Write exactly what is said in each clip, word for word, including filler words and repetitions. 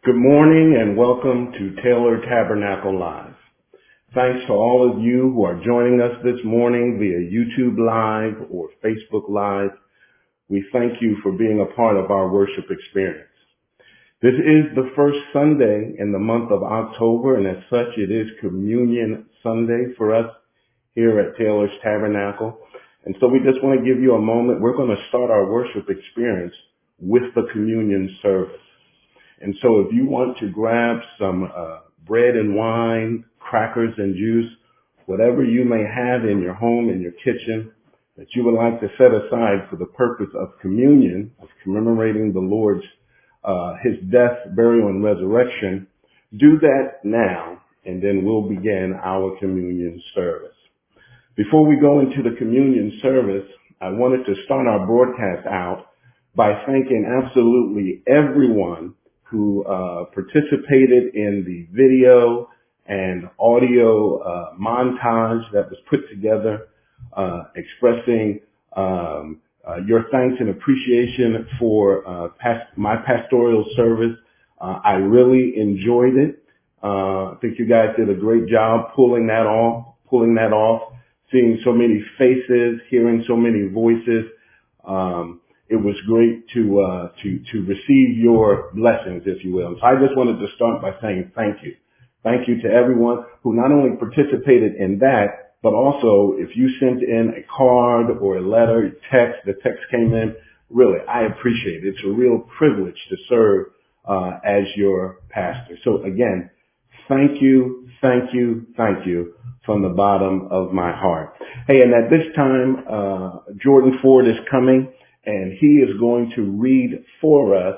Good morning and welcome to Taylor Tabernacle Live. Thanks to all of you who are joining us this morning via YouTube Live or Facebook Live. We thank you for being a part of our worship experience. This is the first Sunday in the month of October, and as such it is Communion Sunday for us here at Taylor's Tabernacle. And so we just want to give you a moment. We're going to start our worship experience with the communion service. And so if you want to grab some uh, bread and wine, crackers and juice, whatever you may have in your home, in your kitchen, that you would like to set aside for the purpose of communion, of commemorating the Lord's, uh, his death, burial, and resurrection, do that now, and then we'll begin our communion service. Before we go into the communion service, I wanted to start our broadcast out by thanking absolutely everyone who uh, participated in the video and audio uh, montage that was put together, uh, expressing um, uh, your thanks and appreciation for uh, past, my pastoral service. Uh, I really enjoyed it. Uh, I think you guys did a great job pulling that off, pulling that off, seeing so many faces, hearing so many voices. Um, It was great to, uh, to, to receive your blessings, if you will. So I just wanted to start by saying thank you. Thank you to everyone who not only participated in that, but also if you sent in a card or a letter, text, the text came in, really, I appreciate it. It's a real privilege to serve, uh, as your pastor. So again, thank you, thank you, thank you from the bottom of my heart. Hey, and at this time, uh, Jordan Ford is coming. And he is going to read for us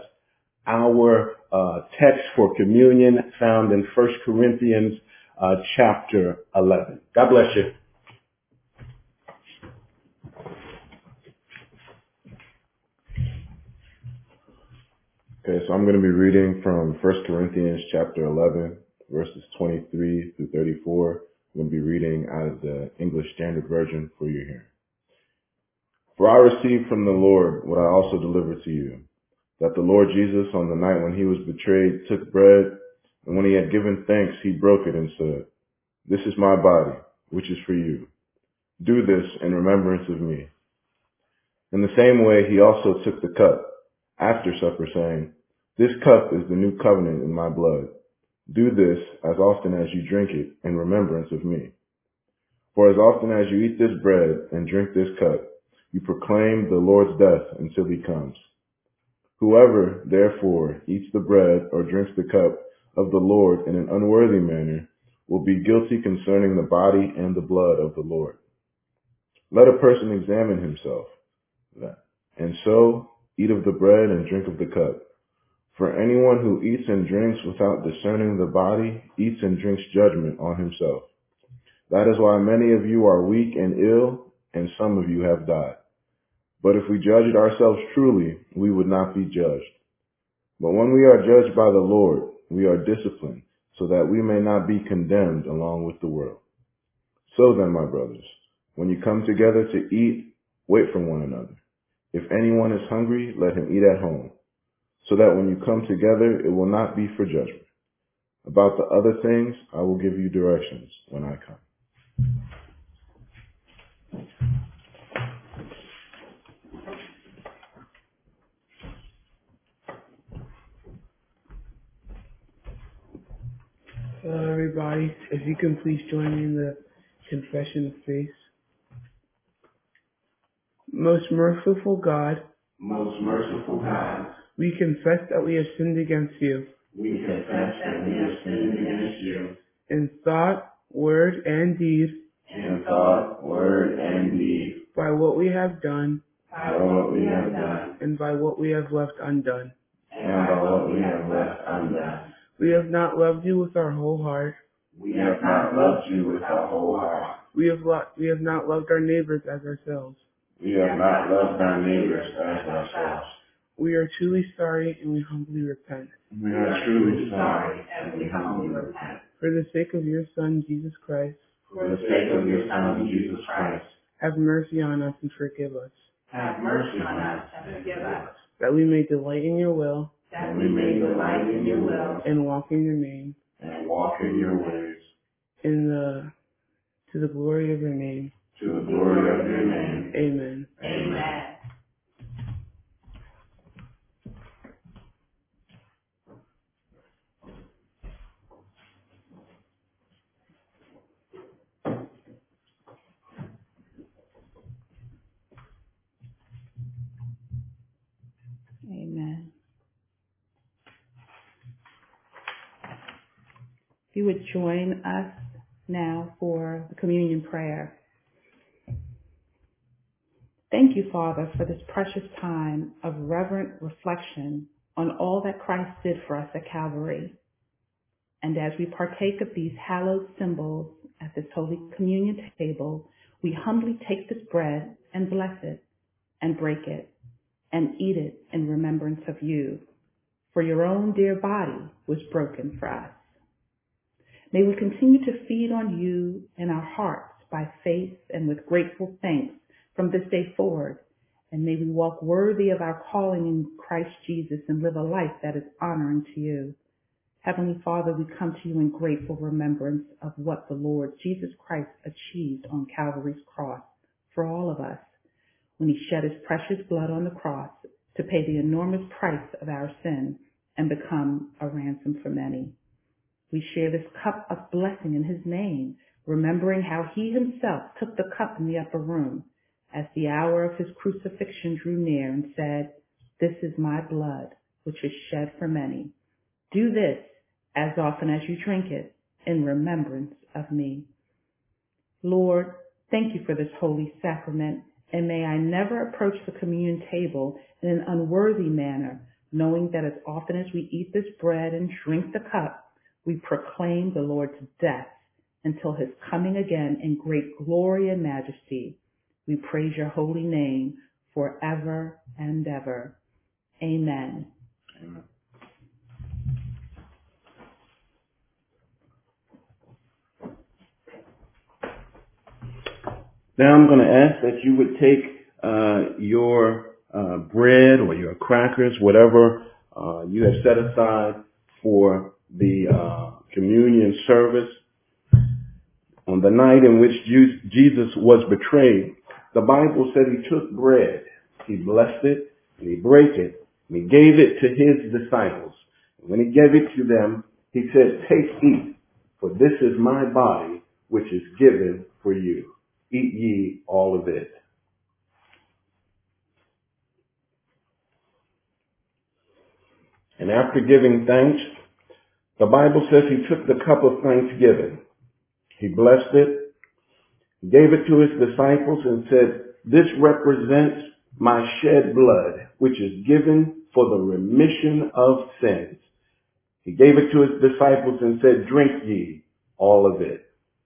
our uh, text for communion found in First Corinthians uh, chapter eleven. God bless you. Okay, so I'm going to be reading from First Corinthians chapter eleven, verses twenty-three through thirty-four. I'm going to be reading out of the English Standard Version for you here. For I received from the Lord what I also delivered to you, that the Lord Jesus, on the night when he was betrayed, took bread, and when he had given thanks, he broke it and said, "This is my body, which is for you. Do this in remembrance of me." In the same way, he also took the cup after supper, saying, "This cup is the new covenant in my blood. Do this as often as you drink it in remembrance of me. For as often as you eat this bread and drink this cup, you proclaim the Lord's death until he comes. Whoever, therefore, eats the bread or drinks the cup of the Lord in an unworthy manner will be guilty concerning the body and the blood of the Lord. Let a person examine himself, and so eat of the bread and drink of the cup. For anyone who eats and drinks without discerning the body eats and drinks judgment on himself. That is why many of you are weak and ill, and some of you have died. But if we judged ourselves truly, we would not be judged. But when we are judged by the Lord, we are disciplined, so that we may not be condemned along with the world. So then, my brothers, when you come together to eat, wait for one another. If anyone is hungry, let him eat at home, so that when you come together, it will not be for judgment. About the other things, I will give you directions when I come. Hello, everybody. If you can please join me in the confession of faith. Most merciful God, Most merciful God, we confess that we have sinned against you we confess that we have sinned against you in thought, word, and deed, in thought, word, and deed, by what we have done, by what we have done, and by what we have left undone. and by what we have left undone. We have not loved you with our whole heart. We have not loved you with our whole heart. We have lo- we have not loved our neighbors as ourselves. We have not loved our neighbors as ourselves. We are truly sorry and we humbly repent. We are truly sorry and we humbly repent. For the sake of your Son, Jesus Christ, For the sake of your Son, Jesus Christ, have mercy on us and forgive us, have mercy on us and forgive us, that we may delight in your will that we may delight in your will and walk in your name, and walk in your ways, in the to the glory of your name. to the glory of your name. Amen. Amen. Amen. If you would join us now for the communion prayer. Thank you, Father, for this precious time of reverent reflection on all that Christ did for us at Calvary. And as we partake of these hallowed symbols at this Holy Communion table, we humbly take this bread and bless it and break it and eat it in remembrance of you, for your own dear body was broken for us. May we continue to feed on you in our hearts by faith and with grateful thanks from this day forward, and may we walk worthy of our calling in Christ Jesus and live a life that is honoring to you. Heavenly Father, we come to you in grateful remembrance of what the Lord Jesus Christ achieved on Calvary's cross for all of us, when he shed his precious blood on the cross to pay the enormous price of our sin and become a ransom for many. We share this cup of blessing in his name, remembering how he himself took the cup in the upper room as the hour of his crucifixion drew near and said, "This is my blood, which is shed for many. Do this as often as you drink it in remembrance of me." Lord, thank you for this holy sacrament, and may I never approach the communion table in an unworthy manner, knowing that as often as we eat this bread and drink the cup, we proclaim the Lord's death until his coming again in great glory and majesty. We praise your holy name forever and ever. Amen. Amen. Now I'm going to ask that you would take uh, your uh, bread or your crackers, whatever uh, you have set aside for the uh, communion service. On the night in which Jesus was betrayed, the Bible said he took bread, he blessed it, and he broke it, and he gave it to his disciples. And when he gave it to them, he said, "Take, eat, for this is my body, which is given for you. Eat ye all of it." And after giving thanks, the Bible says he took the cup of thanksgiving. He blessed it, gave it to his disciples, and said, "This represents my shed blood, which is given for the remission of sins." He gave it to his disciples and said, "Drink ye all of it."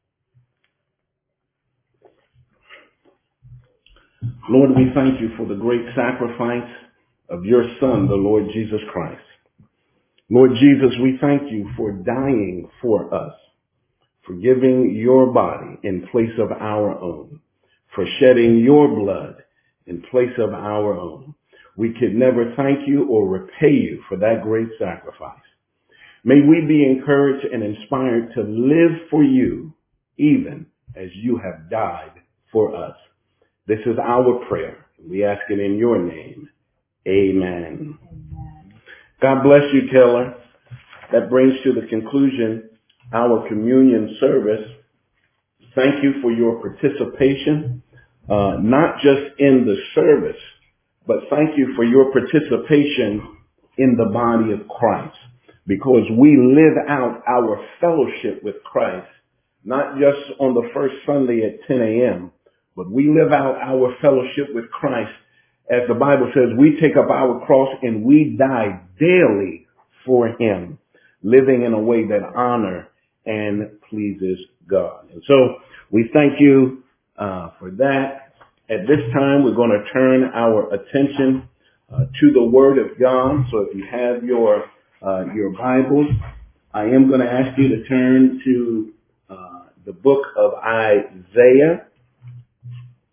Lord, we thank you for the great sacrifice of your Son, the Lord Jesus Christ. Lord Jesus, we thank you for dying for us, for giving your body in place of our own, for shedding your blood in place of our own. We could never thank you or repay you for that great sacrifice. May we be encouraged and inspired to live for you, even as you have died for us. This is our prayer. We ask it in your name. Amen. Amen. God bless you, Taylor. That brings to the conclusion our communion service. Thank you for your participation, uh, not just in the service, but thank you for your participation in the body of Christ, because we live out our fellowship with Christ, not just on the first Sunday at ten a.m., but we live out our fellowship with Christ. As the Bible says, we take up our cross and we die daily for him, living in a way that honor and pleases God. And so we thank you uh, for that. At this time, we're going to turn our attention uh, to the Word of God. So if you have your uh, your Bibles, I am going to ask you to turn to uh, the book of Isaiah,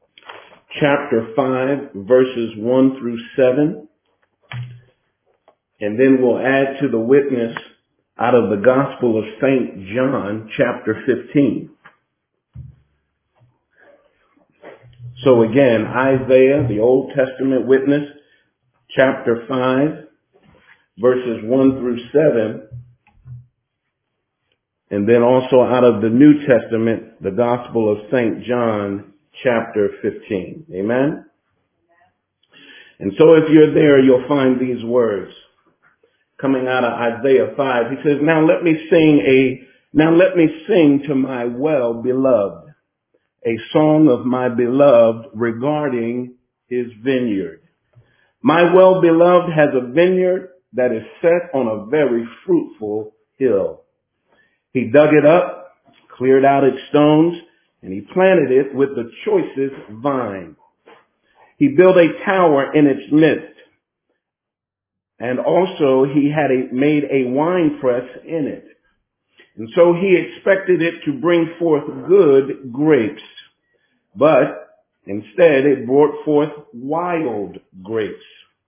chapter five, verses one through seven. And then we'll add to the witness out of the Gospel of Saint John, chapter fifteen. So again, Isaiah, the Old Testament witness, chapter five, verses one through seven. And then also out of the New Testament, the Gospel of Saint John, chapter fifteen. Amen? And so if you're there, you'll find these words coming out of Isaiah five. He says, now let me sing a, now let me sing to my well-beloved, a song of my beloved regarding his vineyard. My well-beloved has a vineyard that is set on a very fruitful hill. He dug it up, cleared out its stones, and he planted it with the choicest vine. He built a tower in its midst, and also he had a, made a wine press in it. And so he expected it to bring forth good grapes, but instead it brought forth wild grapes.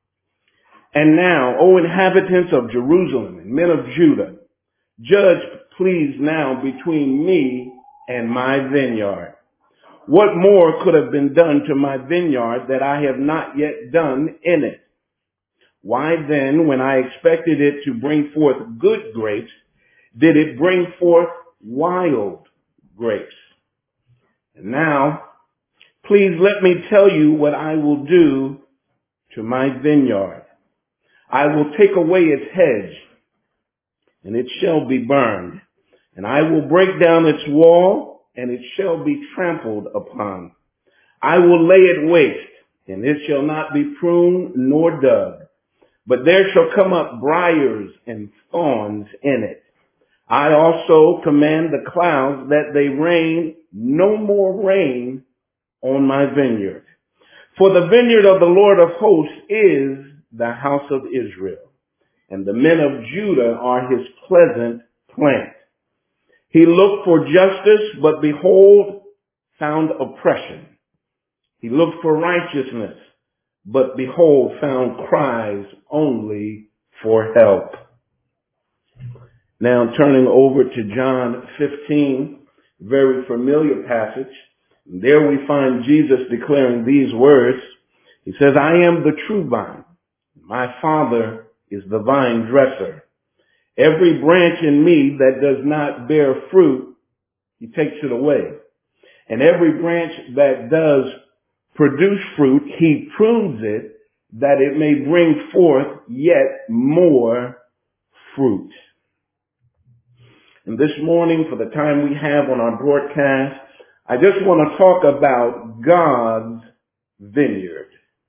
And now, O inhabitants of Jerusalem and men of Judah, judge please now between me and my vineyard. What more could have been done to my vineyard that I have not yet done in it? Why then, when I expected it to bring forth good grapes, did it bring forth wild grapes? And now, please let me tell you what I will do to my vineyard. I will take away its hedge, and it shall be burned. And I will break down its wall, and it shall be trampled upon. I will lay it waste, and it shall not be pruned nor dug. But there shall come up briars and thorns in it. I also command the clouds that they rain no more rain on my vineyard. For the vineyard of the Lord of hosts is the house of Israel, and the men of Judah are his pleasant plant. He looked for justice, but behold, found oppression. He looked for righteousness, but behold, found cries only for help. Now turning over to John fifteen, very familiar passage. There we find Jesus declaring these words. He says, I am the true vine. My Father is the vine dresser. Every branch in me that does not bear fruit, he takes it away. And every branch that does produce fruit, he prunes it that it may bring forth yet more fruit. And this morning, for the time we have on our broadcast, I just want to talk about God's vineyard.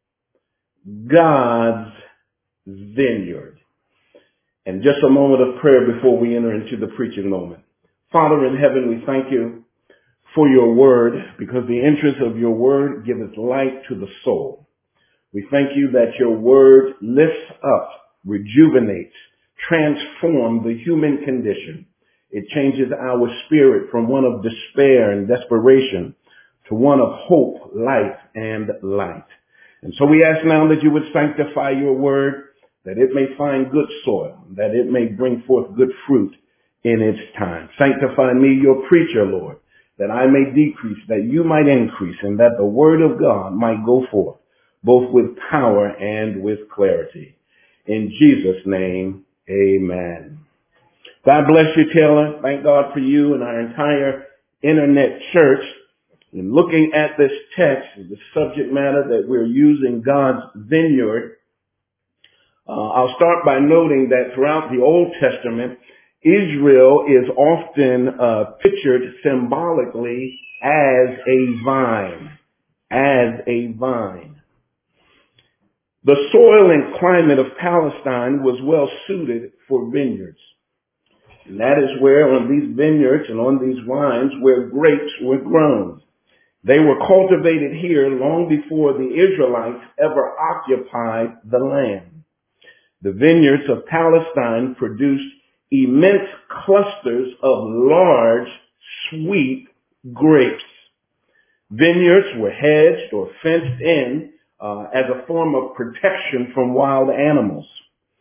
God's vineyard. And just a moment of prayer before we enter into the preaching moment. Father in heaven, we thank you for your word, because the entrance of your word giveth light to the soul. We thank you that your word lifts up, rejuvenates, transforms the human condition. It changes our spirit from one of despair and desperation to one of hope, life, and light. And so we ask now that you would sanctify your word, that it may find good soil, that it may bring forth good fruit in its time. Sanctify me, your preacher, Lord, that I may decrease, that you might increase, and that the word of God might go forth, both with power and with clarity. In Jesus' name, amen. God bless you, Taylor. Thank God for you and our entire internet church. In looking at this text, the subject matter that we're using, God's vineyard, uh, I'll start by noting that throughout the Old Testament, Israel is often uh, pictured symbolically as a vine, as a vine. The soil and climate of Palestine was well suited for vineyards. And that is where on these vineyards and on these vines where grapes were grown. They were cultivated here long before the Israelites ever occupied the land. The vineyards of Palestine produced immense clusters of large, sweet grapes. Vineyards were hedged or fenced in uh, as a form of protection from wild animals.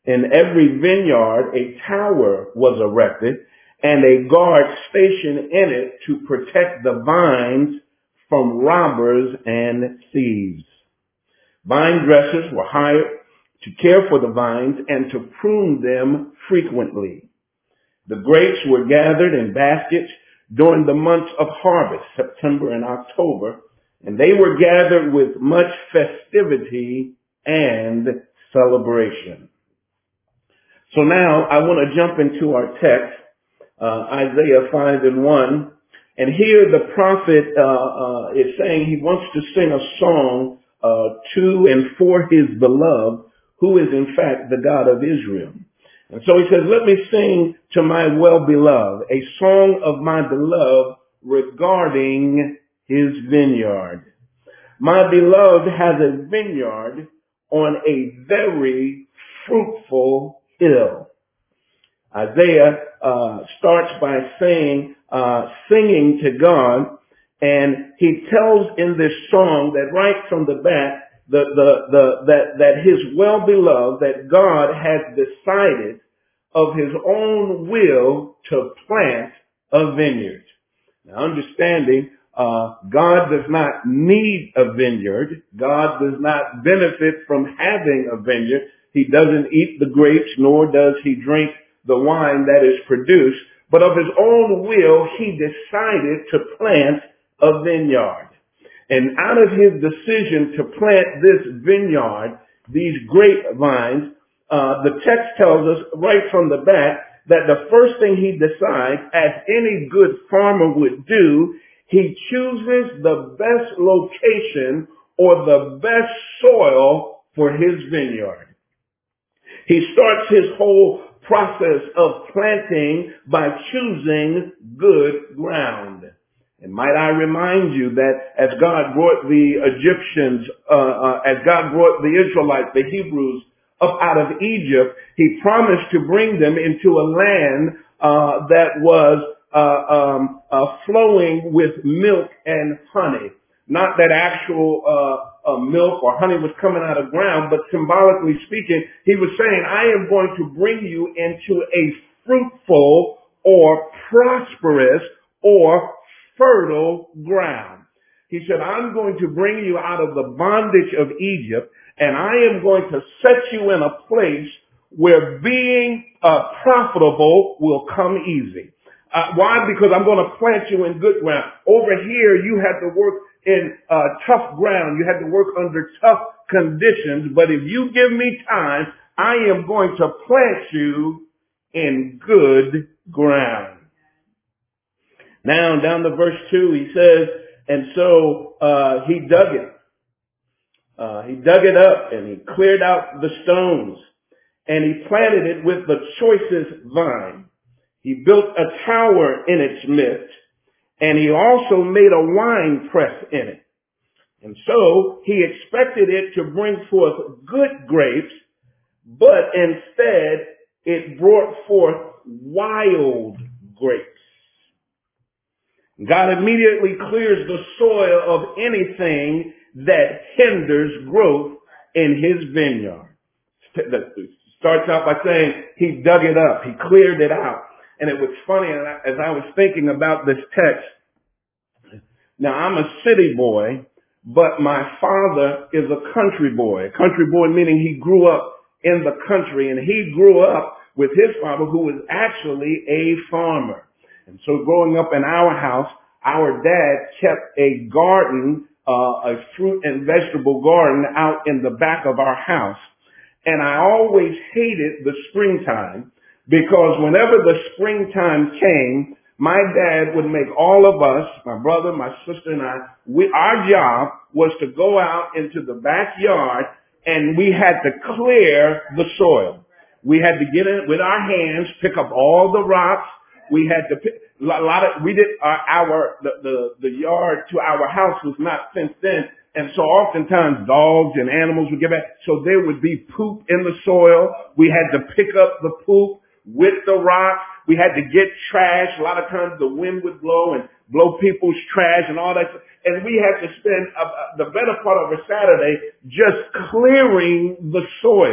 In every vineyard, a tower was erected and a guard stationed in it to protect the vines from robbers and thieves. Vine dressers were hired to care for the vines and to prune them frequently. The grapes were gathered in baskets during the months of harvest, September and October, and they were gathered with much festivity and celebration. So now I want to jump into our text, uh, Isaiah five and one. And here the prophet uh, uh, is saying he wants to sing a song uh, to and for his beloved, who is in fact the God of Israel. And so he says, let me sing to my well-beloved, a song of my beloved regarding his vineyard. My beloved has a vineyard on a very fruitful hill. Isaiah uh, starts by saying, uh, singing to God, and he tells in this song that right from the bat, the, the, the, that, that his well-beloved, that God has decided of his own will to plant a vineyard. Now, understanding, uh, God does not need a vineyard. God does not benefit from having a vineyard. He doesn't eat the grapes, nor does he drink the wine that is produced. But of his own will, he decided to plant a vineyard. And out of his decision to plant this vineyard, these grapevines, uh, the text tells us right from the bat that the first thing he decides, as any good farmer would do, he chooses the best location or the best soil for his vineyard. He starts his whole process of planting by choosing good ground. And might I remind you that as God brought the Egyptians, uh, uh, as God brought the Israelites, the Hebrews, up out of Egypt, he promised to bring them into a land uh, that was uh, um, uh, flowing with milk and honey. Not that actual uh, uh, milk or honey was coming out of ground, but symbolically speaking, he was saying, I am going to bring you into a fruitful or prosperous or fertile ground. He said, I'm going to bring you out of the bondage of Egypt, and I am going to set you in a place where being uh, profitable will come easy. Uh, why? Because I'm going to plant you in good ground. Over here, you had to work in uh, tough ground. You had to work under tough conditions. But if you give me time, I am going to plant you in good ground. Now, down to verse two, he says, and so uh, he dug it. Uh, he dug it up and he cleared out the stones and he planted it with the choicest vine. He built a tower in its midst and he also made a wine press in it. And so he expected it to bring forth good grapes, but instead it brought forth wild grapes. God immediately clears the soil of anything that hinders growth in his vineyard. Starts out by saying he dug it up. He cleared it out. And it was funny as I was thinking about this text. Now, I'm a city boy, but my father is a country boy. A country boy meaning he grew up in the country, and he grew up with his father, who was actually a farmer. And so growing up in our house, our dad kept a garden, uh, a fruit and vegetable garden out in the back of our house. And I always hated the springtime because whenever the springtime came, my dad would make all of us, my brother, my sister, and I, we, our job was to go out into the backyard and we had to clear the soil. We had to get in with our hands, pick up all the rocks. We had to pick a lot of, we did our, our the, the, the yard to our house was not fenced in. And so oftentimes dogs and animals would get back. So there would be poop in the soil. We had to pick up the poop with the rocks. We had to get trash. A lot of times the wind would blow and blow people's trash and all that. And we had to spend uh, the better part of a Saturday just clearing the soil.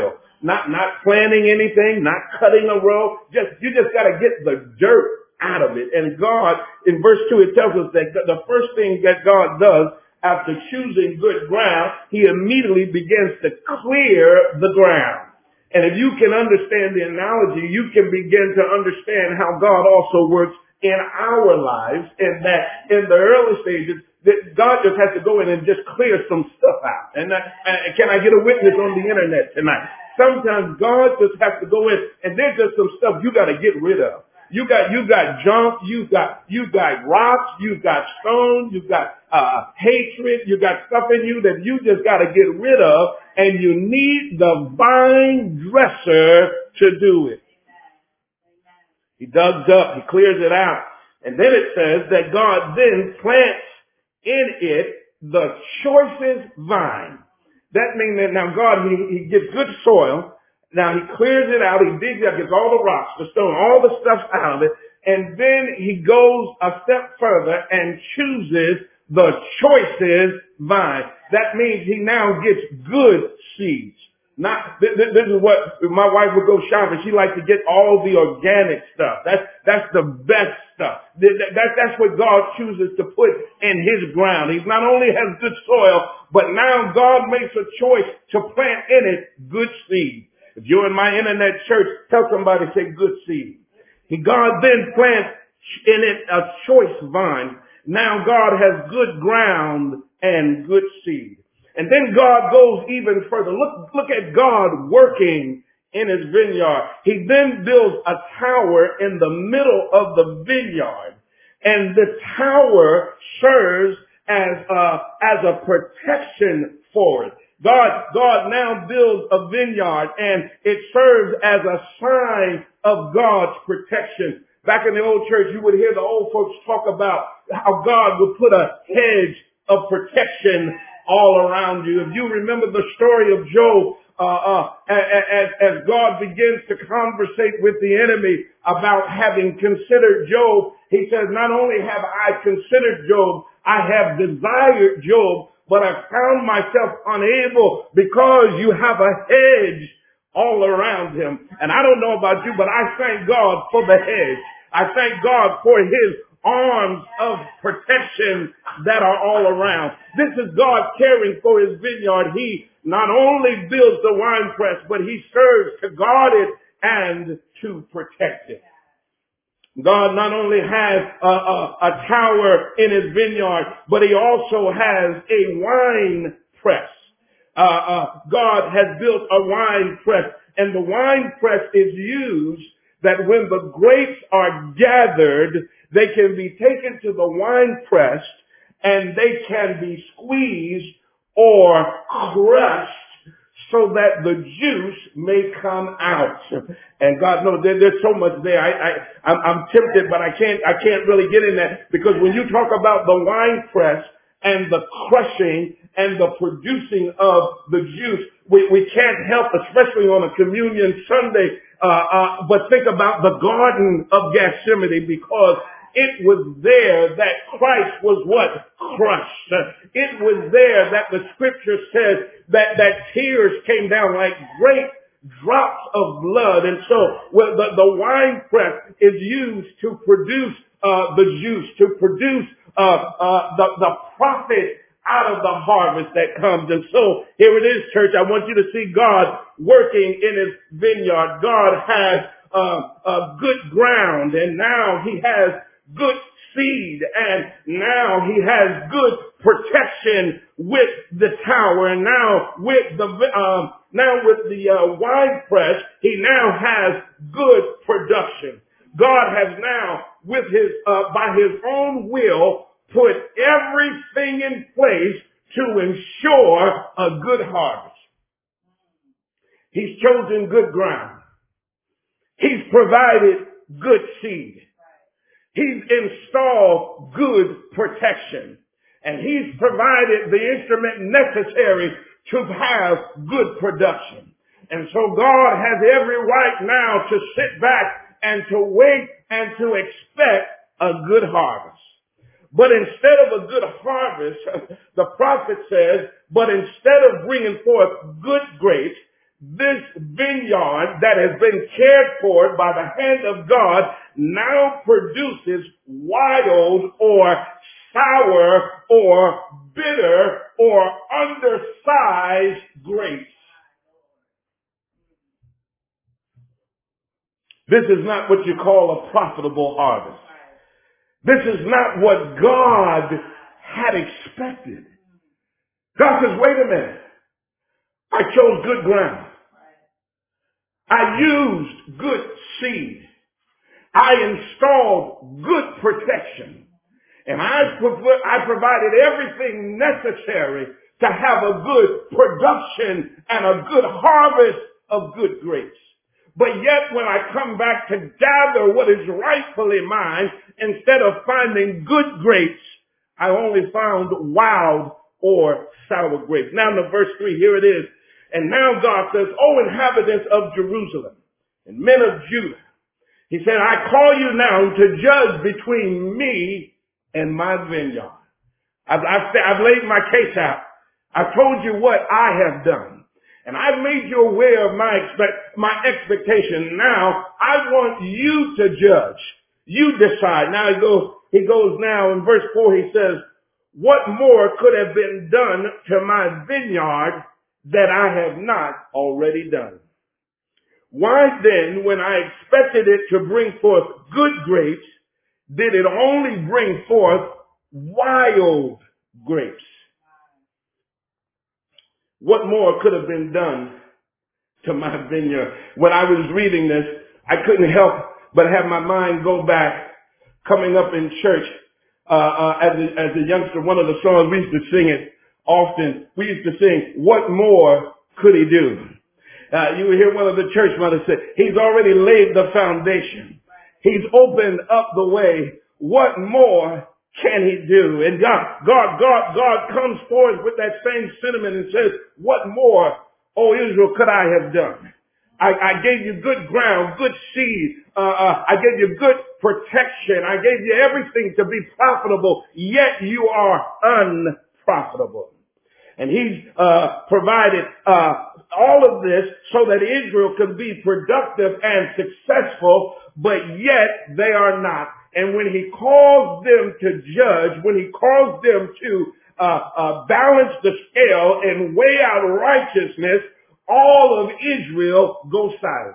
not, not planting anything, not cutting a row. Just, you just got to get the dirt out of it. And God, in verse two, it tells us that the first thing that God does after choosing good ground, he immediately begins to clear the ground. And if you can understand the analogy, you can begin to understand how God also works in our lives, and that in the early stages, that God just has to go in and just clear some stuff out. And uh, can I get a witness on the internet tonight? Sometimes God just has to go in, and there's just some stuff you got to get rid of. You got, you got junk, you got, you got rocks, you got stones, you got, uh, hatred, you got stuff in you that you just got to get rid of, and you need the vine dresser to do it. He digs up, he clears it out, and then it says that God then plants in it the choicest vine. That means that now God, he, he gets good soil. Now he clears it out, he digs up, gets all the rocks, the stone, all the stuff out of it, and then he goes a step further and chooses the choicest vine. That means he now gets good seeds. Not, this, this is what my wife would go shopping. She likes to get all the organic stuff. That's, that's the best stuff. That, that, that's what God chooses to put in his ground. He not only has good soil, but now God makes a choice to plant in it good seed. If you're in my internet church, tell somebody, say good seed. God then plants in it a choice vine. Now God has good ground and good seed. And then God goes even further. Look, look at God working in his vineyard. He then builds a tower in the middle of the vineyard. And the tower serves as a, as a protection for it. God, God now builds a vineyard, and it serves as a sign of God's protection. Back in the old church, you would hear the old folks talk about how God would put a hedge of protection all around you. If you remember the story of Job, uh, uh, as, as God begins to conversate with the enemy about having considered Job, he says, not only have I considered Job, I have desired Job, but I found myself unable because you have a hedge all around him. And I don't know about you, but I thank God for the hedge. I thank God for his arms of protection that are all around. This is God caring for his vineyard. He not only builds the wine press, but he serves to guard it and to protect it. God not only has a, a, a tower in his vineyard, but he also has a wine press. Uh, uh, God has built a wine press, and the wine press is used that when the grapes are gathered, they can be taken to the wine press and they can be squeezed or crushed so that the juice may come out. And God knows there, there's so much there. I, I, I'm, I'm tempted, but I can't, I can't really get in that, because when you talk about the wine press and the crushing and the producing of the juice, we, we can't help, especially on a communion Sunday, uh, uh, but think about the Garden of Gethsemane, because it was there that Christ was what? Crushed. It was there that the scripture says that, that tears came down like great drops of blood. And so well, the, the wine press is used to produce uh, the juice, to produce uh, uh, the, the profit out of the harvest that comes. And so here it is, church. I want you to see God working in his vineyard. God has uh, uh, good ground, and now he has good seed, and now he has good protection with the tower, and now with the um, now with the uh, wine press, he now has good production. God has now, with his uh, by his own will, put everything in place to ensure a good harvest. He's chosen good ground. He's provided good seed. He's installed good protection, and he's provided the instrument necessary to have good production. And so God has every right now to sit back and to wait and to expect a good harvest. But instead of a good harvest, the prophet says, but instead of bringing forth good grapes, this vineyard that has been cared for by the hand of God now produces wild or sour or bitter or undersized grapes. This is not what you call a profitable harvest. This is not what God had expected. God says, wait a minute. I chose good ground. I used good seed. I installed good protection. And I, I provided everything necessary to have a good production and a good harvest of good grapes. But yet when I come back to gather what is rightfully mine, instead of finding good grapes, I only found wild or sour grapes. Now in the verse three, here it is. And now God says, O inhabitants of Jerusalem and men of Judah, he said, I call you now to judge between me and my vineyard. I've, I've, I've laid my case out. I've told you what I have done. And I've made you aware of my expect, my expectation. Now, I want you to judge. You decide. Now he goes, he goes now in verse four, he says, what more could have been done to my vineyard that I have not already done? Why then, when I expected it to bring forth good grapes, did it only bring forth wild grapes? What more could have been done to my vineyard? When I was reading this, I couldn't help but have my mind go back, coming up in church uh, uh, as, a, as a youngster. One of the songs, we used to sing it often. We used to sing, what more could he do? Uh, you would hear one of the church mothers say, he's already laid the foundation. He's opened up the way. What more can he do? And God, God, God, God comes forward with that same sentiment and says, what more, O Israel, could I have done? I, I gave you good ground, good seed. Uh, uh, I gave you good protection. I gave you everything to be profitable, yet you are unprofitable. And he's uh, provided uh, all of this so that Israel can be productive and successful, but yet they are not. And when he calls them to judge, when he calls them to uh, uh, balance the scale and weigh out righteousness, all of Israel goes silent.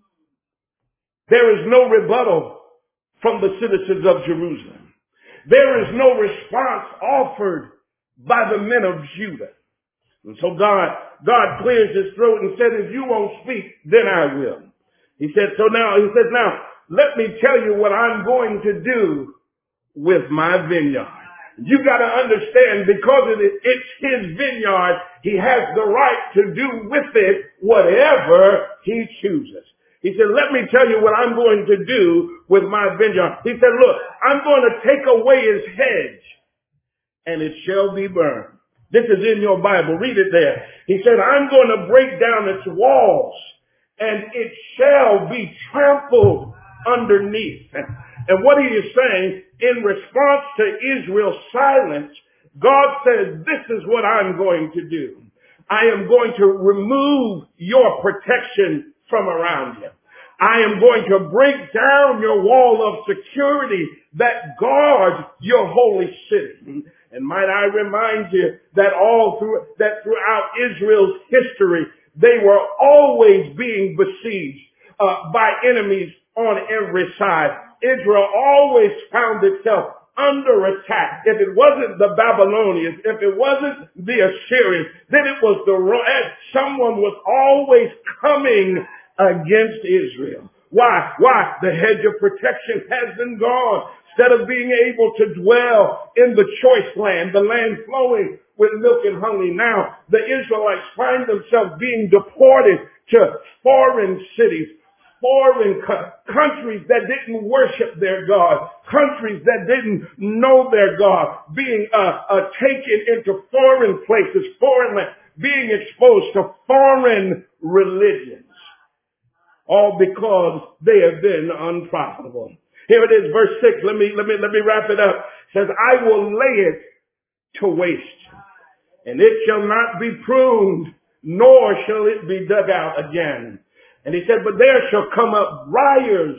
There is no rebuttal from the citizens of Jerusalem. There is no response offered by the men of Judah. And so God, God clears his throat and said, if you won't speak, then I will. He said, so now, he says, now, let me tell you what I'm going to do with my vineyard. You got to understand, because it, it's his vineyard, he has the right to do with it whatever he chooses. He said, let me tell you what I'm going to do with my vineyard. He said, look, I'm going to take away his hedge, and it shall be burned. This is in your Bible. Read it there. He said, I'm going to break down its walls, and it shall be trampled underneath. And what he is saying, in response to Israel's silence, God says, this is what I'm going to do. I am going to remove your protection from around you. I am going to break down your wall of security that guards your holy city. And might I remind you that all through, that throughout Israel's history, they were always being besieged uh, by enemies on every side. Israel always found itself under attack. If it wasn't the Babylonians, if it wasn't the Assyrians, then it was the, someone was always coming against Israel. Why? Why? The hedge of protection has been gone. Instead of being able to dwell in the choice land, the land flowing with milk and honey, now the Israelites find themselves being deported to foreign cities, foreign co- countries that didn't worship their God, countries that didn't know their God, being uh, uh, taken into foreign places, foreign land, being exposed to foreign religions, all because they have been unprofitable. Here it is, verse six. Let me, let me, let me wrap it up. It says, I will lay it to waste, and it shall not be pruned, nor shall it be dug out again. And he said, but there shall come up briars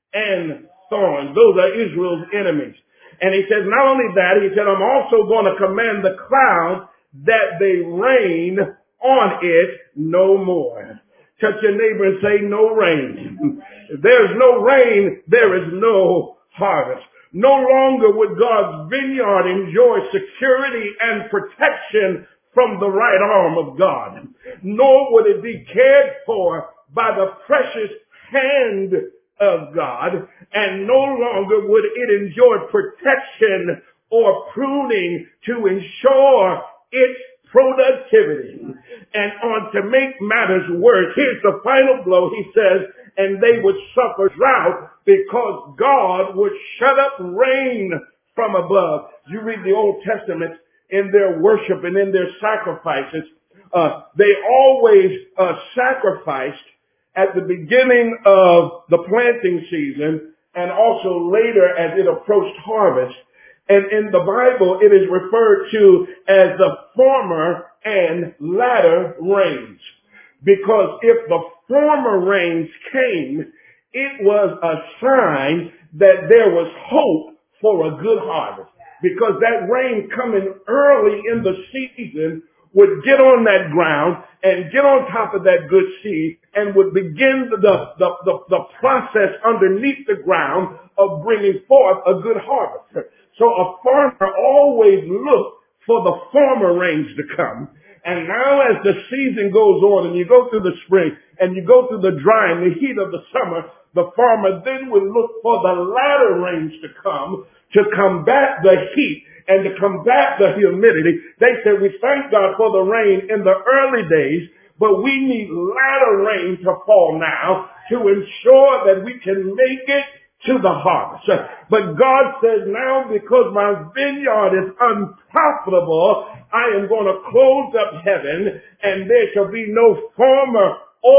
and thorns. Those are Israel's enemies. And he says, not only that, he said, I'm also going to command the clouds that they rain on it no more. Touch your neighbor and say, no rain. If there's no rain, there is no harvest. No longer would God's vineyard enjoy security and protection from the right arm of God, nor would it be cared for by the precious hand of God, and no longer would it enjoy protection or pruning to ensure its productivity. And on to make matters worse, here's the final blow. He says, and they would suffer drought because God would shut up rain from above. You read the Old Testament, in their worship and in their sacrifices, uh, they always uh, sacrificed at the beginning of the planting season and also later as it approached harvest. And in the Bible, it is referred to as the former and latter rains. Because if the former rains came, it was a sign that there was hope for a good harvest. Because that rain coming early in the season would get on that ground and get on top of that good seed and would begin the, the, the, the, the process underneath the ground of bringing forth a good harvest. So a farmer always looked for the former rains to come. And now as the season goes on and you go through the spring and you go through the dry and the heat of the summer, the farmer then would look for the latter rains to come to combat the heat and to combat the humidity. They said, we thank God for the rain in the early days, but we need latter rain to fall now to ensure that we can make it to the harvest. But God says now, because my vineyard is unprofitable, I am going to close up heaven and there shall be no former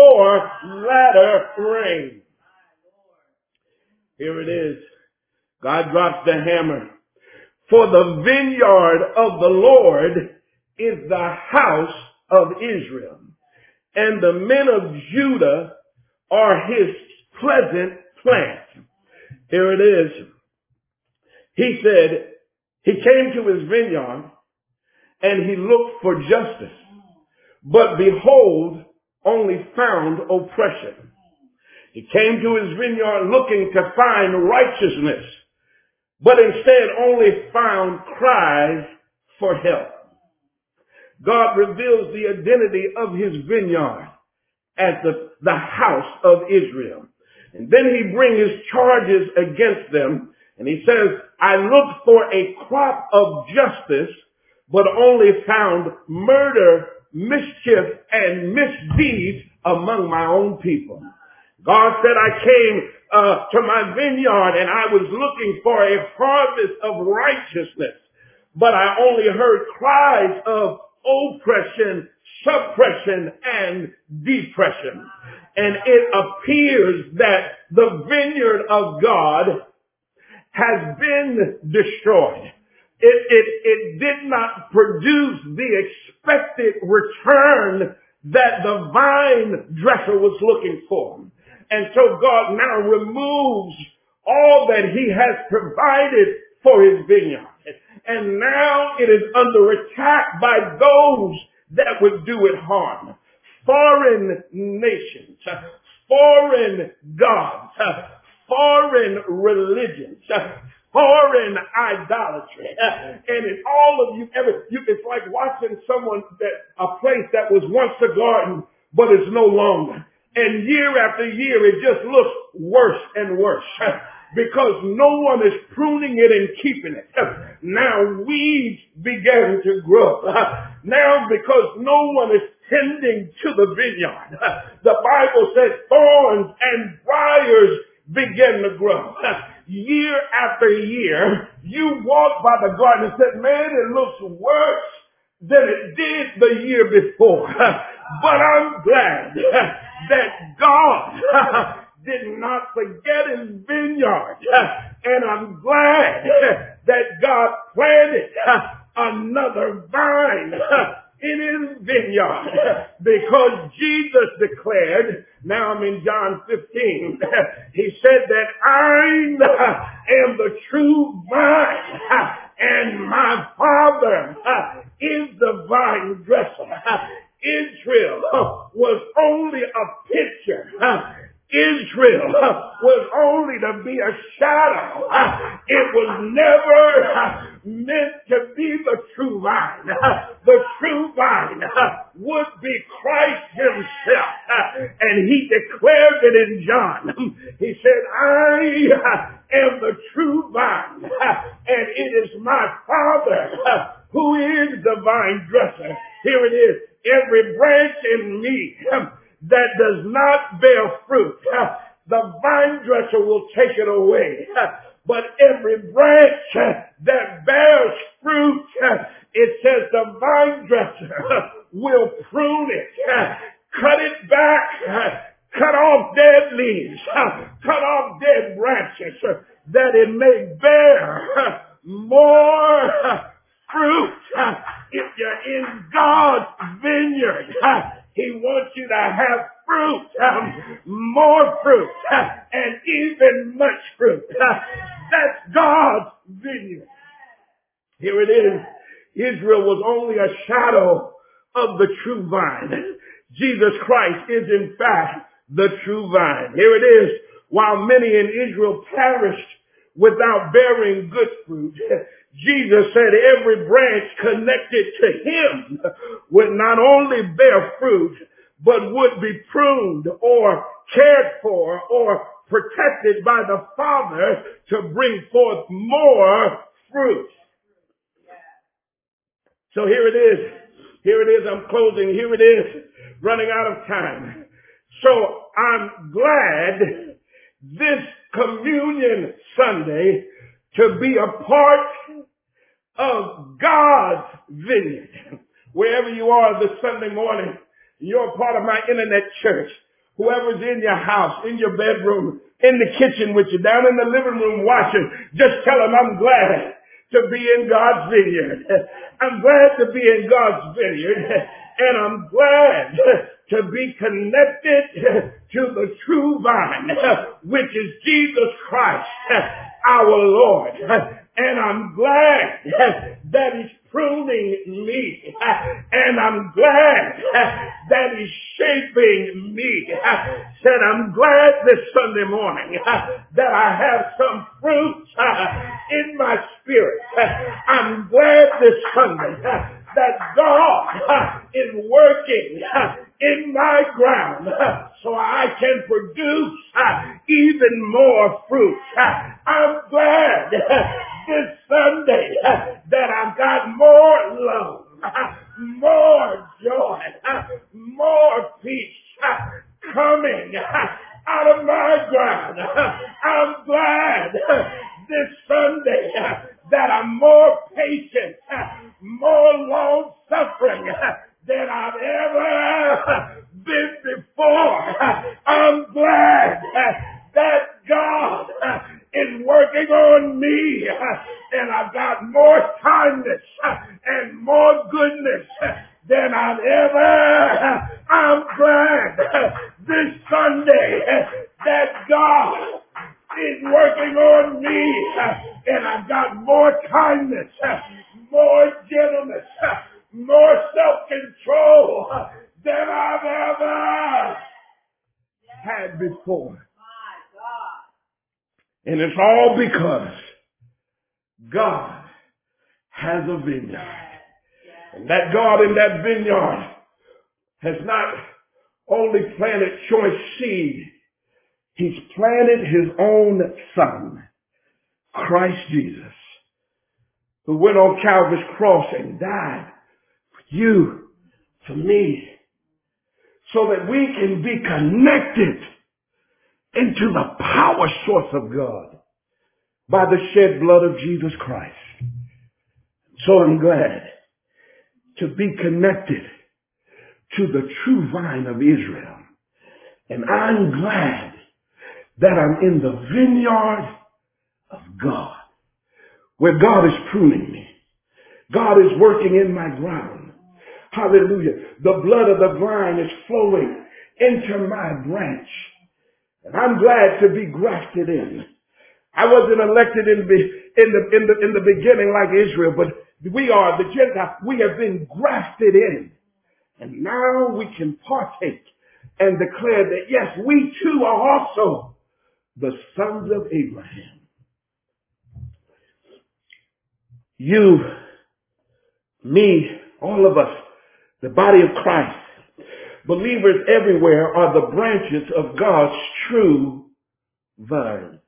or latter rain. Here it is. God drops the hammer. For the vineyard of the Lord is the house of Israel, and the men of Judah are his pleasant plant. Here it is. He said, he came to his vineyard and he looked for justice, but behold, only found oppression. He came to his vineyard looking to find righteousness, but instead only found cries for help. God reveals the identity of his vineyard as the, the house of Israel. And then he brings his charges against them. And he says, I looked for a crop of justice, but only found murder, mischief, and misdeeds among my own people. God said, I came uh, to my vineyard and I was looking for a harvest of righteousness, but I only heard cries of oppression, suppression, and depression. And it appears that the vineyard of God has been destroyed. It, it, it did not produce the expected return that the vine dresser was looking for. And so God now removes all that he has provided for his vineyard. And now it is under attack by those that would do it harm. Foreign nations, foreign gods, foreign religions, foreign idolatry. And in all of you ever, you, it's like watching someone that, a place that was once a garden, but is no longer. And year after year, it just looks worse and worse because no one is pruning it and keeping it. Now weeds begin to grow. Now because no one is tending to the vineyard, the Bible says thorns and briars begin to grow. Year after year, you walk by the garden and said, man, it looks worse than it did the year before. But I'm glad that God did not forget his vineyard. And I'm glad that God planted another vine in his vineyard. Because Jesus declared, now I'm in John fifteen, he said that I am the true vine and my Father is the vine dresser. Israel was only a picture. Israel was only to be a shadow. It was never meant to be the true vine. The true vine would be Christ himself. And he declared it in John. He said, I am the true vine, and it is my Father who is the vine dresser. Here it is. Every branch in me that does not bear fruit, the vine dresser will take it away. But every branch that bears fruit, it says the vine dresser will prune it, cut it back, cut off dead leaves, cut off dead branches, that it may bear more fruit. If you're in God's vineyard, he wants you to have fruit, um, more fruit, uh, and even much fruit. Uh, that's God's vineyard. Here it is. Israel was only a shadow of the true vine. Jesus Christ is in fact the true vine. Here it is. While many in Israel perished without bearing good fruit, Jesus said every branch connected to him would not only bear fruit, but would be pruned or cared for or protected by the Father to bring forth more fruit. So here it is. Here it is. I'm closing. Here it is. Running out of time. So I'm glad this Communion Sunday to be a part of God's vineyard. Wherever you are this Sunday morning, you're a part of my internet church. Whoever's in your house, in your bedroom, in the kitchen with you, down in the living room watching, just tell them I'm glad to be in God's vineyard. I'm glad to be in God's vineyard, and I'm glad to be connected to the true vine, which is Jesus Christ, our Lord. And I'm glad that he's pruning me, and I'm glad that he's shaping me. Said I'm glad this Sunday morning that I have some fruit in my spirit. I'm glad this Sunday that God is working in my ground so I can produce even more fruit. I'm glad this Sunday that I've got more love, more joy, more peace coming out of my ground. I'm glad this Sunday that I'm more patient, more long suffering than I've ever been before. I'm glad that God is working on me, and I've got more kindness and more goodness than I've ever. I'm glad this Sunday that God is working on me, and I've got more kindness, more gentleness, more self-control than I've ever had before. And it's all because God has a vineyard. And that God in that vineyard has not only planted choice seed, he's planted his own son, Christ Jesus, who went on Calvary's cross and died for you, for me, so that we can be connected into the power source of God by the shed blood of Jesus Christ. So I'm glad to be connected to the true vine of Israel. And I'm glad that I'm in the vineyard of God, where God is pruning me. God is working in my ground. Hallelujah. The blood of the vine is flowing into my branch. And I'm glad to be grafted in. I wasn't elected in the, in the, in the, in the beginning like Israel, but we are the Gentiles. We have been grafted in. And now we can partake and declare that, yes, we too are also the sons of Abraham. You, me, all of us, the body of Christ, believers everywhere are the branches of God's true vine.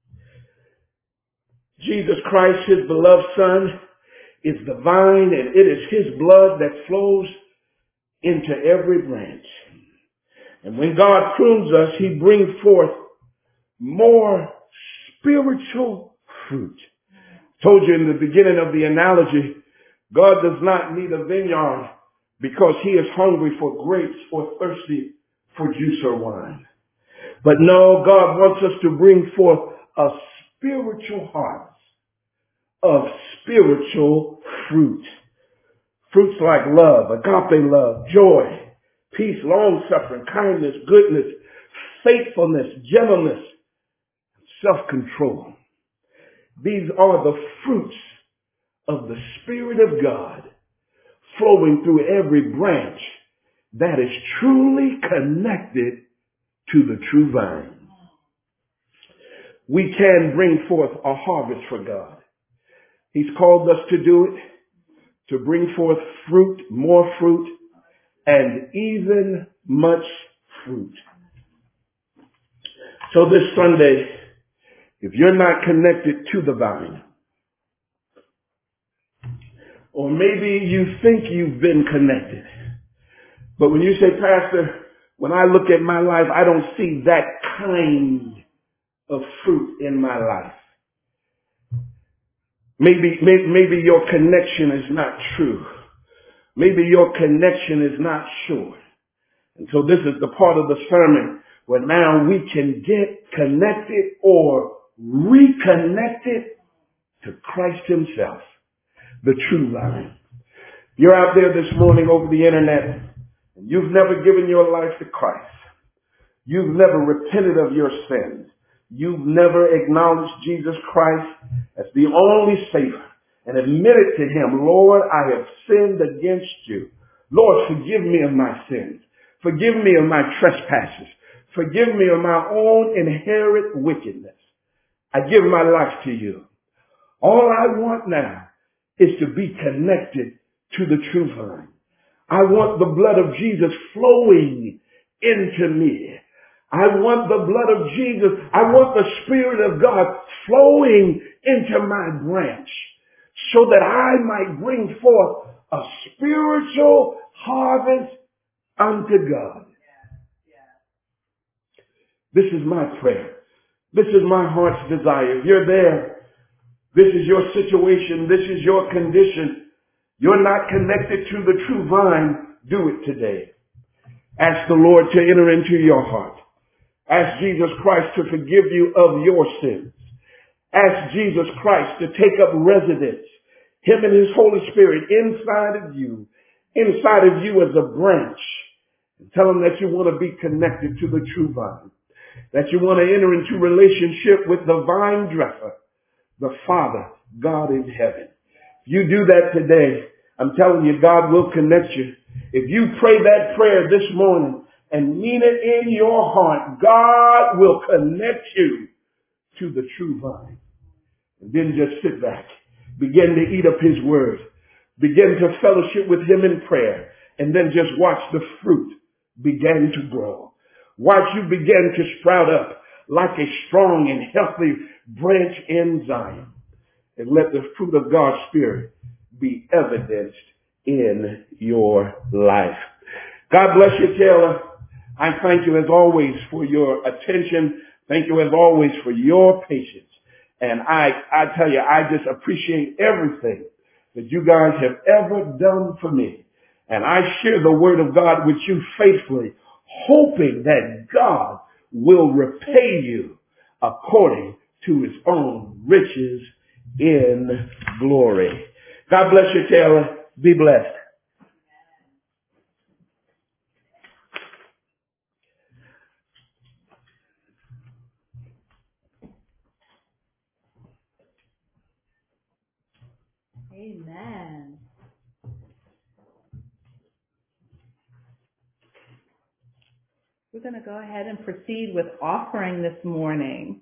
Jesus Christ, his beloved Son, is the vine, and it is his blood that flows into every branch. And when God prunes us, he brings forth more spiritual fruit. Told you in the beginning of the analogy, God does not need a vineyard because he is hungry for grapes or thirsty for juice or wine. But no, God wants us to bring forth a spiritual harvest of spiritual fruit. Fruits like love, agape love, joy, peace, long-suffering, kindness, goodness, faithfulness, gentleness, self-control. These are the fruits of the Spirit of God flowing through every branch that is truly connected to the true vine. We can bring forth a harvest for God. He's called us to do it, to bring forth fruit, more fruit, and even much fruit. So this Sunday, if you're not connected to the vine, or maybe you think you've been connected, but when you say, Pastor, when I look at my life, I don't see that kind of fruit in my life. Maybe, maybe, maybe your connection is not true. Maybe your connection is not sure. And so this is the part of the sermon where now we can get connected or reconnected to Christ himself, the true vine. You're out there this morning over the internet and you've never given your life to Christ. You've never repented of your sins. You've never acknowledged Jesus Christ as the only Savior and admitted to him, Lord, I have sinned against you. Lord, forgive me of my sins. Forgive me of my trespasses. Forgive me of my own inherent wickedness. I give my life to you. All I want now is to be connected to the true vine. I want the blood of Jesus flowing into me. I want the blood of Jesus. I want the Spirit of God flowing into my branch so that I might bring forth a spiritual harvest unto God. This is my prayer. This is my heart's desire. You're there. This is your situation. This is your condition. You're not connected to the true vine. Do it today. Ask the Lord to enter into your heart. Ask Jesus Christ to forgive you of your sins. Ask Jesus Christ to take up residence, him and his Holy Spirit, inside of you, inside of you as a branch. And tell him that you want to be connected to the true vine, that you want to enter into relationship with the vine dresser, the Father, God in heaven. If you do that today, I'm telling you, God will connect you. If you pray that prayer this morning, and mean it in your heart, God will connect you to the true vine. And then just sit back. Begin to eat up his word. Begin to fellowship with him in prayer. And then just watch the fruit begin to grow. Watch you begin to sprout up like a strong and healthy branch in Zion. And let the fruit of God's Spirit be evidenced in your life. God bless you, Taylor. I thank you as always for your attention. Thank you as always for your patience. And I, I tell you, I just appreciate everything that you guys have ever done for me. And I share the word of God with you faithfully, hoping that God will repay you according to his own riches in glory. God bless you, Taylor. Be blessed. We're going to go ahead and proceed with offering this morning.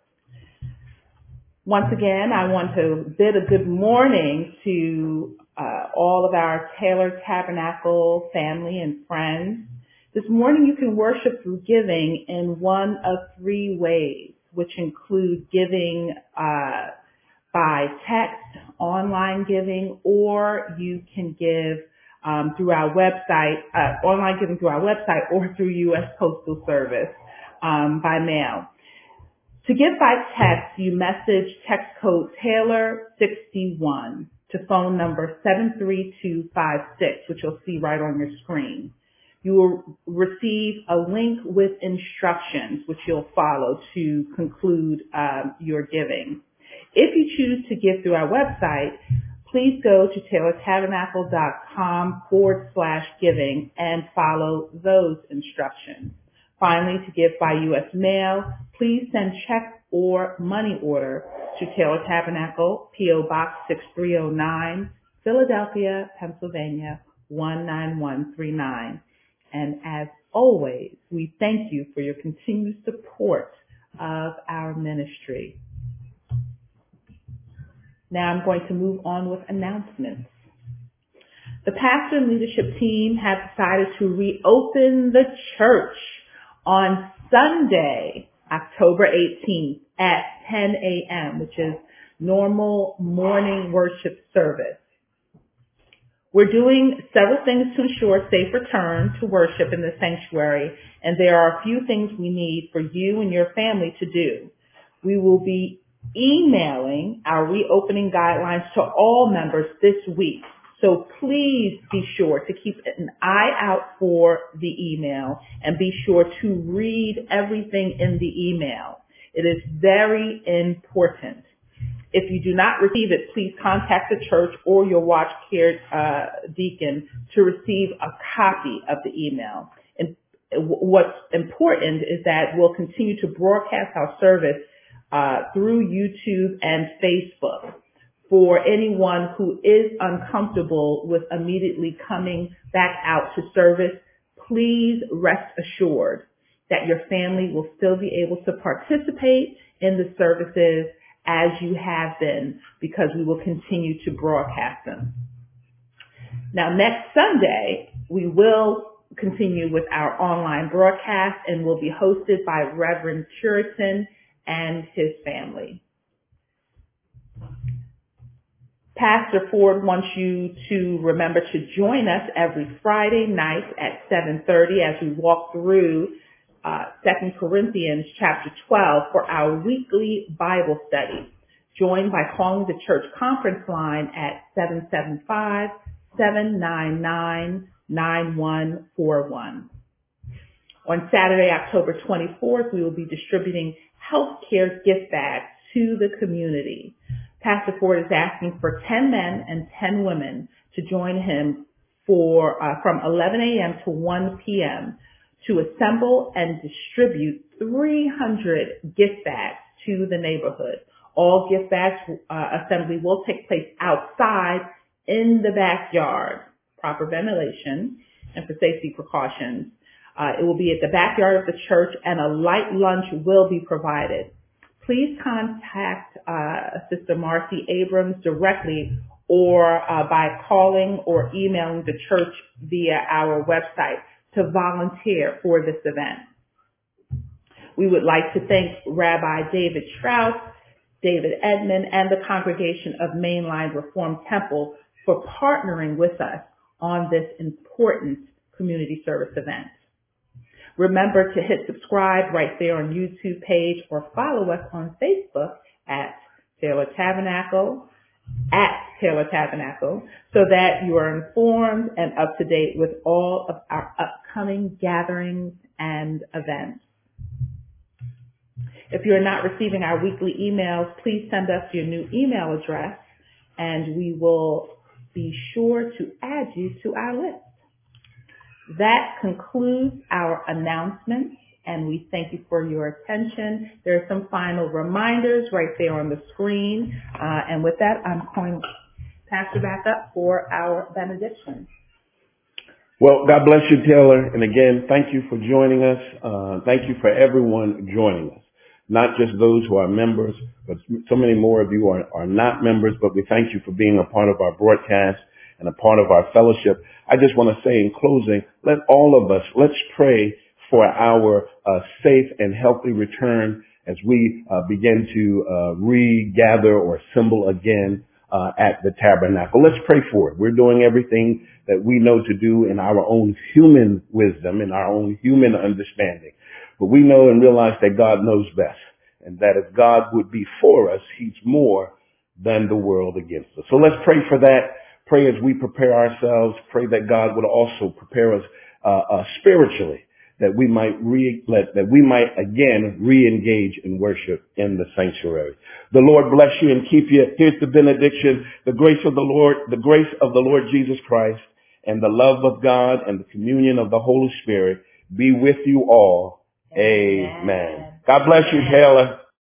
Once again, I want to bid a good morning to uh, all of our Taylor Tabernacle family and friends. This morning you can worship through giving in one of three ways, which include giving uh, by text, online giving, or you can give um, through our website, uh, online giving through our website or through U S Postal Service um, by mail. To give by text, you message text code Taylor sixty-one to phone number seven three two five six, which you'll see right on your screen. You will receive a link with instructions, which you'll follow to conclude um, your giving. If you choose to give through our website, please go to taylortabernacle.com forward slash giving and follow those instructions. Finally, to give by U S mail, please send check or money order to Taylor Tabernacle, P O Box six three oh nine, Philadelphia, Pennsylvania, one nine one three nine. And as always, we thank you for your continued support of our ministry. Now I'm going to move on with announcements. The pastor and leadership team have decided to reopen the church on Sunday, October eighteenth at ten a.m., which is normal morning worship service. We're doing several things to ensure safe return to worship in the sanctuary, and there are a few things we need for you and your family to do. We will be emailing our reopening guidelines to all members this week, so please be sure to keep an eye out for the email and be sure to read everything in the email. It is very important. If you do not receive it, please contact the church or your watch care uh, deacon to receive a copy of the email. And what's important is that we'll continue to broadcast our service uh, through YouTube and Facebook. For anyone who is uncomfortable with immediately coming back out to service, please rest assured that your family will still be able to participate in the services as you have been, because we will continue to broadcast them. Now, next Sunday, we will continue with our online broadcast and will be hosted by Reverend Puritan and his family. Pastor Ford wants you to remember to join us every Friday night at seven thirty as we walk through uh, Second Corinthians chapter twelve for our weekly Bible study. Join by calling the church conference line at seven seven five, seven nine nine, nine one four one. On Saturday, October twenty-fourth, we will be distributing healthcare gift bags to the community. Pastor Ford is asking for ten men and ten women to join him for uh, from eleven a.m. to one p.m. to assemble and distribute three hundred gift bags to the neighborhood. All gift bags uh, assembly will take place outside in the backyard, proper ventilation, and for safety precautions. Uh, it will be at the backyard of the church, and a light lunch will be provided. Please contact uh, Sister Marcy Abrams directly or uh, by calling or emailing the church via our website to volunteer for this event. We would like to thank Rabbi David Strauss, David Edmond, and the congregation of Mainline Reformed Temple for partnering with us on this important community service event. Remember to hit subscribe right there on YouTube page or follow us on Facebook at Taylor Tabernacle, at Taylor Tabernacle, so that you are informed and up to date with all of our upcoming gatherings and events. If you're not receiving our weekly emails, please send us your new email address and we will be sure to add you to our list. That concludes our announcements, and we thank you for your attention. There are some final reminders right there on the screen. Uh, and with that, I'm going to pass it back up for our benediction. Well, God bless you, Taylor. And again, thank you for joining us. Uh, thank you for everyone joining us. Not just those who are members, but so many more of you are, are not members, but we thank you for being a part of our broadcast and a part of our fellowship. I just want to say in closing, let all of us, let's pray for our uh, safe and healthy return as we uh, begin to uh, regather or assemble again uh, at the tabernacle. Let's pray for it. We're doing everything that we know to do in our own human wisdom, in our own human understanding. But we know and realize that God knows best, and that if God would be for us, he's more than the world against us. So let's pray for that. Pray as we prepare ourselves. Pray that God would also prepare us uh, uh, spiritually, that we might re let, that we might again re-engage in worship in the sanctuary. The Lord bless you and keep you. Here's the benediction. The grace of the Lord, the grace of the Lord Jesus Christ, and the love of God and the communion of the Holy Spirit be with you all. Amen. Amen. God bless you, Taylor.